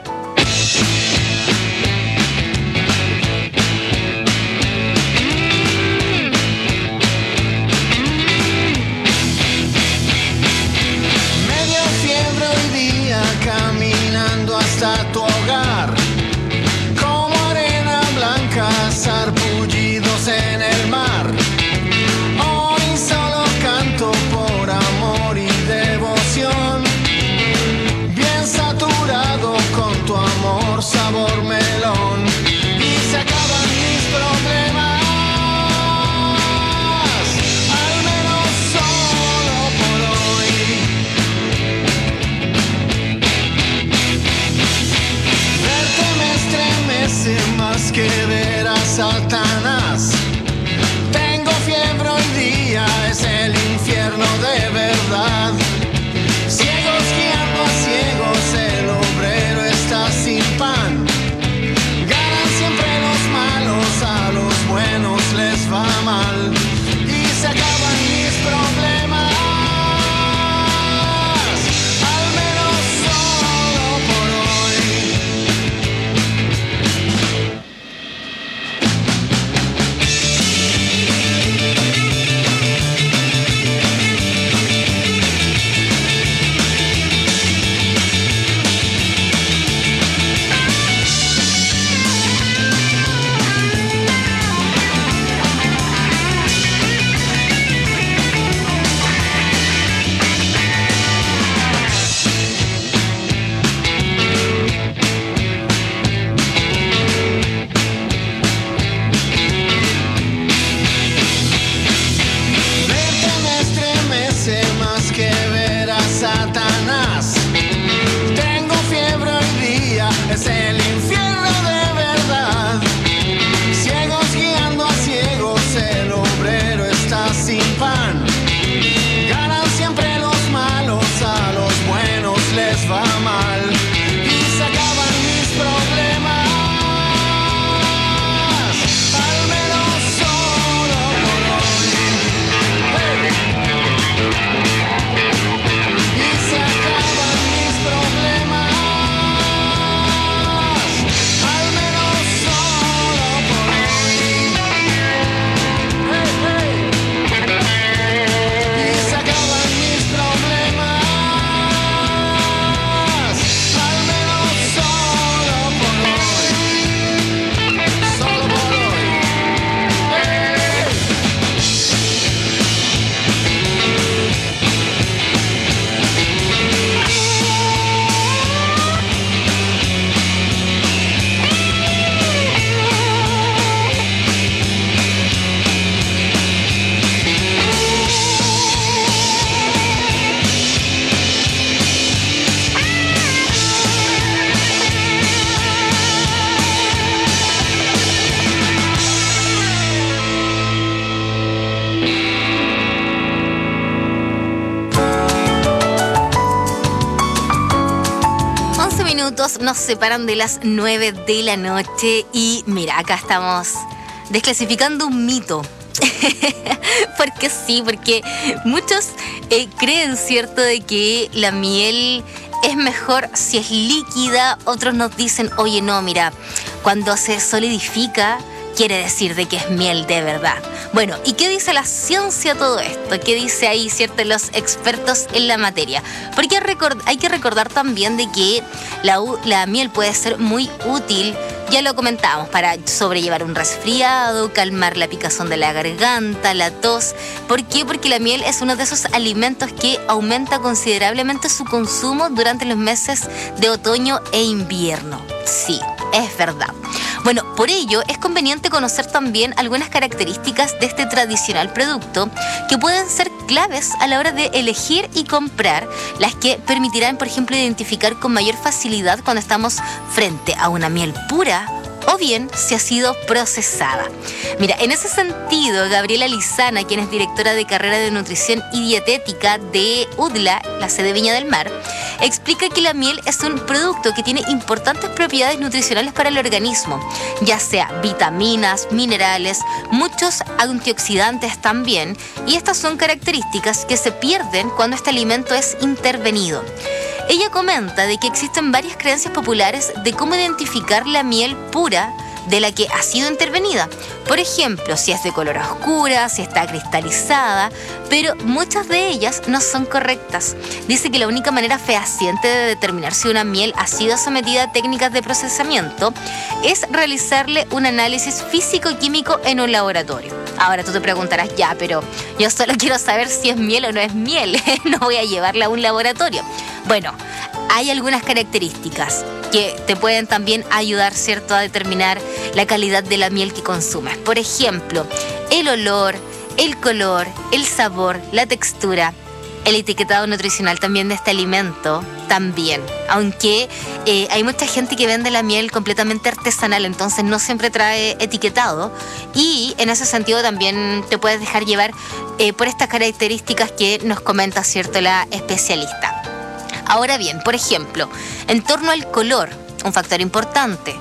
Medio fiebre hoy día, caminando hasta tu hogar. Sarpullidos en el mar. Hoy solo canto por amor y devoción. Bien saturado con tu amor, sabor melón. Y se acaban mis problemas, al menos solo por hoy. Verte me estremece más que ver a Satanás. Tengo fiebre hoy día, es el infierno de verdad. Ciegos guiando a ciegos, el obrero está sin pan. Ganan siempre los malos, a los buenos les va mal. Y se acaban mis problemas, al menos solo por hoy. Es el infierno de verdad. Ciegos guiando a ciegos, el obrero está sin pan. Ganan siempre los malos, a los buenos les va mal. Y se acaban mis problemas, al menos solo minutos nos separan de las 9 de la noche y mira, acá estamos desclasificando un mito. Porque sí, porque muchos creen, ¿cierto?, de que la miel es mejor si es líquida. Otros nos dicen, oye, no, mira, cuando se solidifica quiere decir de que es miel de verdad. Bueno, ¿y qué dice la ciencia de todo esto? ¿Qué dice ahí, cierto, los expertos en la materia? Porque hay que recordar también de que la miel puede ser muy útil, ya lo comentábamos, para sobrellevar un resfriado, calmar la picazón de la garganta, la tos. ¿Por qué? Porque la miel es uno de esos alimentos que aumenta considerablemente su consumo durante los meses de otoño e invierno. Sí, es verdad. Bueno, por ello es conveniente conocer también algunas características de este tradicional producto que pueden ser claves a la hora de elegir y comprar, las que permitirán, por ejemplo, identificar con mayor facilidad cuando estamos frente a una miel pura o bien si ha sido procesada. Mira, en ese sentido, Gabriela Lizana, quien es directora de carrera de nutrición y dietética de UDLA, la sede Viña del Mar, explica que la miel es un producto que tiene importantes propiedades nutricionales para el organismo, ya sea vitaminas, minerales, muchos antioxidantes también, y estas son características que se pierden cuando este alimento es intervenido. Ella comenta de que existen varias creencias populares de cómo identificar la miel pura de la que ha sido intervenida. Por ejemplo, si es de color oscura, si está cristalizada, pero muchas de ellas no son correctas. Dice que la única manera fehaciente de determinar si una miel ha sido sometida a técnicas de procesamiento es realizarle un análisis físico-químico en un laboratorio. Ahora tú te preguntarás, ya, pero yo solo quiero saber si es miel o no es miel. No voy a llevarla a un laboratorio. Bueno, hay algunas características que te pueden también ayudar, ¿cierto?, a determinar la calidad de la miel que consumes. Por ejemplo, el olor, el color, el sabor, la textura, el etiquetado nutricional también de este alimento, también. Aunque hay mucha gente que vende la miel completamente artesanal, entonces no siempre trae etiquetado. Y en ese sentido también te puedes dejar llevar por estas características que nos comenta, ¿cierto?, la especialista. Ahora bien, por ejemplo, en torno al color, un factor importante.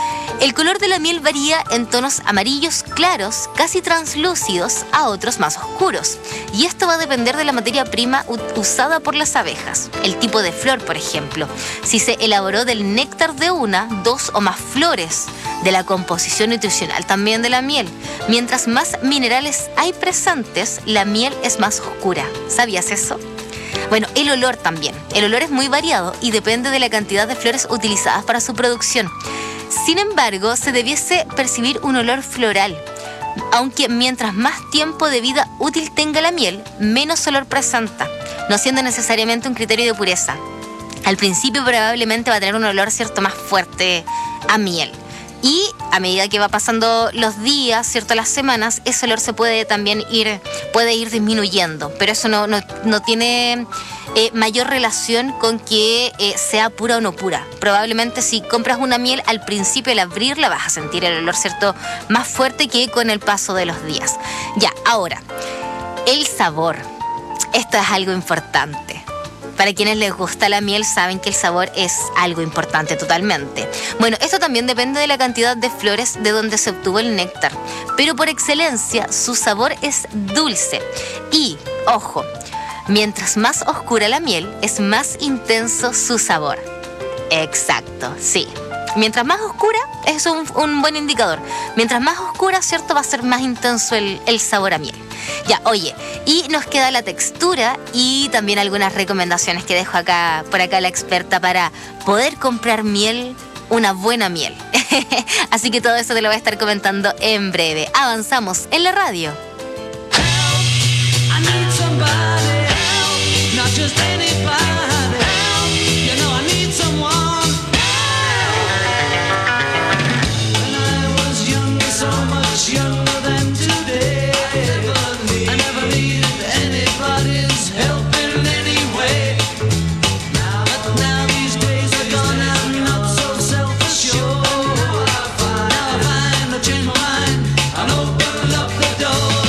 El color de la miel varía en tonos amarillos claros, casi translúcidos, a otros más oscuros. Y esto va a depender de la materia prima usada por las abejas. El tipo de flor, por ejemplo. Si se elaboró del néctar de una, dos o más flores. De la composición nutricional también de la miel. Mientras más minerales hay presentes, la miel es más oscura. ¿Sabías eso? Bueno, el olor también. El olor es muy variado y depende de la cantidad de flores utilizadas para su producción. Sin embargo, se debiese percibir un olor floral, aunque mientras más tiempo de vida útil tenga la miel, menos olor presenta, no siendo necesariamente un criterio de pureza. Al principio probablemente va a tener un olor, ¿cierto?, más fuerte a miel. Y a medida que va pasando los días, ¿cierto?, las semanas, ese olor se puede también ir disminuyendo. Pero eso no tiene mayor relación con que sea pura o no pura. Probablemente si compras una miel, al principio, al abrirla, vas a sentir el olor, ¿cierto?, más fuerte que con el paso de los días. Ya, ahora, el sabor. Esto es algo importante. Para quienes les gusta la miel saben que el sabor es algo importante totalmente. Bueno, esto también depende de la cantidad de flores de donde se obtuvo el néctar. Pero por excelencia, su sabor es dulce. Y, ojo, mientras más oscura la miel, es más intenso su sabor. Exacto, sí. Mientras más oscura, es un buen indicador. Mientras más oscura, ¿cierto?, va a ser más intenso el sabor a miel. Ya, oye, y nos queda la textura y también algunas recomendaciones que dejo por acá la experta para poder comprar miel, una buena miel. Así que todo eso te lo voy a estar comentando en breve. Avanzamos en la radio. Door.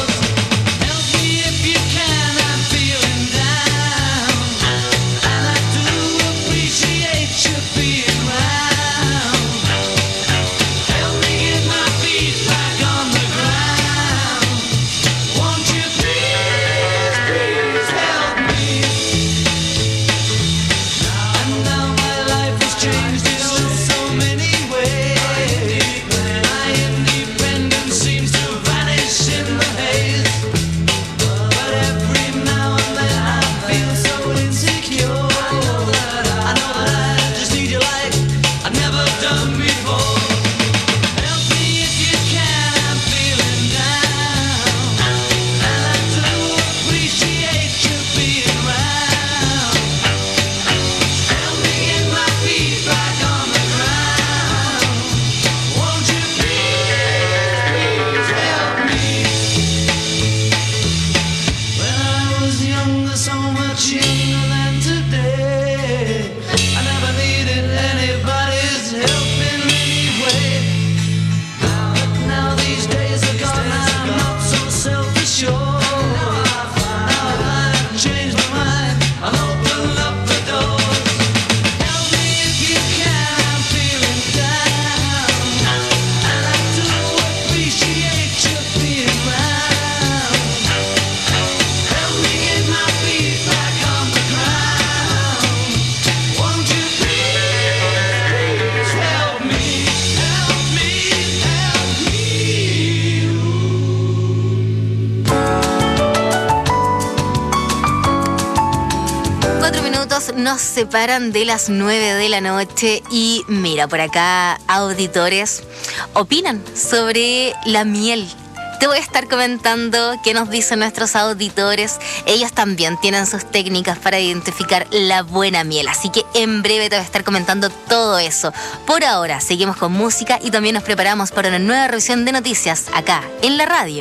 4 minutos nos separan de las 9 de la noche y mira, por acá auditores opinan sobre la miel. Te voy a estar comentando qué nos dicen nuestros auditores. Ellos también tienen sus técnicas para identificar la buena miel. Así que en breve te voy a estar comentando todo eso. Por ahora, seguimos con música y también nos preparamos para una nueva revisión de noticias acá en la radio.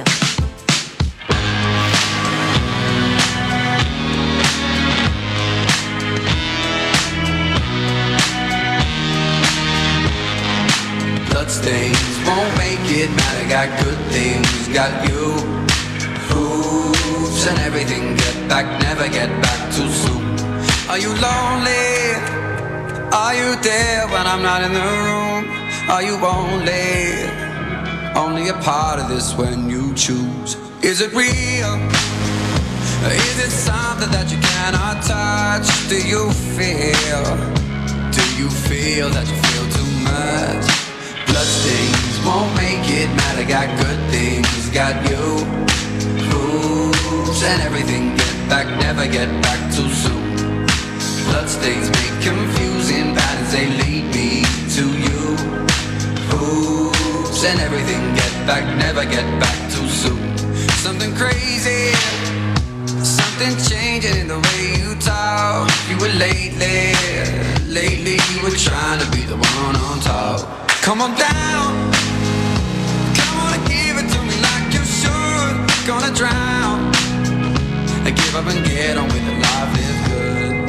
Bloodstains won't make it matter, got good things, got you. Hoops and everything, get back, never get back too soon. Are you lonely? Are you there when I'm not in the room? Are you only a part of this when you choose? Is it real? Is it something that you cannot touch? Do you feel that you feel too much? Bloodstains won't make it matter, got good things, got you. Hoops and everything, get back, never get back too soon. Bloodstains make confusing patterns, they lead me to you. Hoops and everything, get back, never get back too soon. Something crazy, something changing in the way you talk. You were lately you were trying to be the one on top. Come on down, come on and give it to me like you should. Gonna drown, I give up and get on with the life, live good.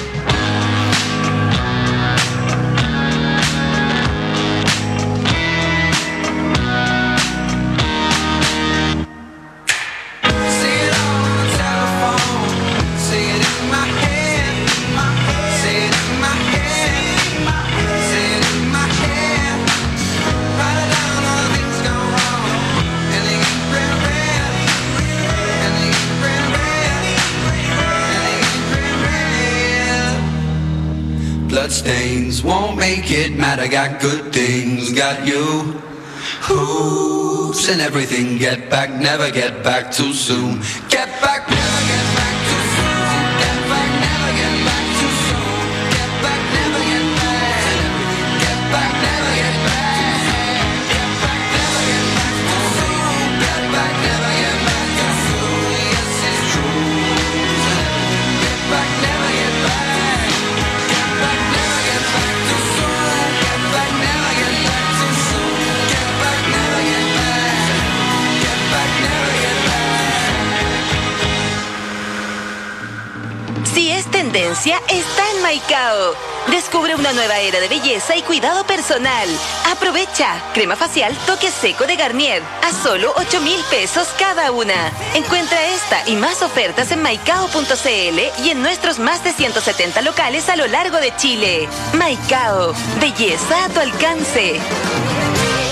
See it on the telephone, see it in my head, see it in my head, see it in my head. Write it down, all the things go wrong, and they get red, and they get red, and they get red. Bloodstains won't make it matter, got good things, got you. Hoops and everything, get back, never get back too soon. Get back, never get back too soon. Get back, never get back too soon. Get back, never get back. Get back, never get back. Get back, never get back too soon. Get back, never get back too soon. Yes, it's true. Get back, never get back. Get back, never get back too soon. Get back, never get back too soon. Get back, never get back. Get back, never get back. Si es tendencia, está en Maicao. Descubre una nueva era de belleza y cuidado personal. Aprovecha. Crema facial Toque Seco de Garnier a solo 8,000 pesos cada una. Encuentra esta y más ofertas en maicao.cl y en nuestros más de 170 locales a lo largo de Chile. Maicao. Belleza a tu alcance.